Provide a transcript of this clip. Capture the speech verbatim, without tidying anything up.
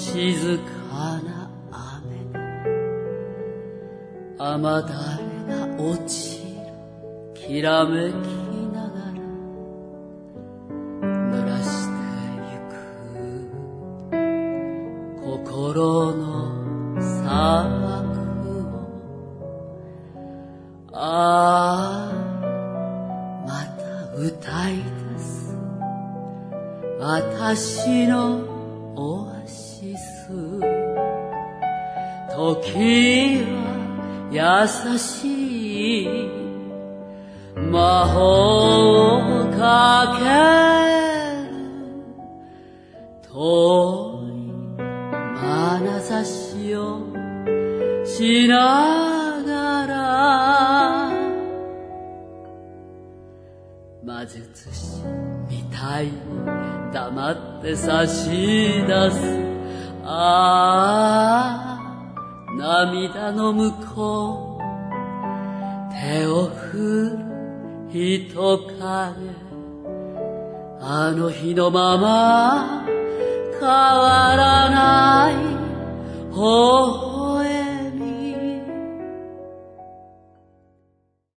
静かな雨だ。雨だれが落ちるきらめきながら濡らしてゆく心の砂漠を。ああ、また歌い出す私のオアシス。時は優しい魔法をかける。遠い眼差しをしながら魔術師みたいに黙って差し出す。ああ、涙の向こう手を振る人影。あの日のまま変わらない微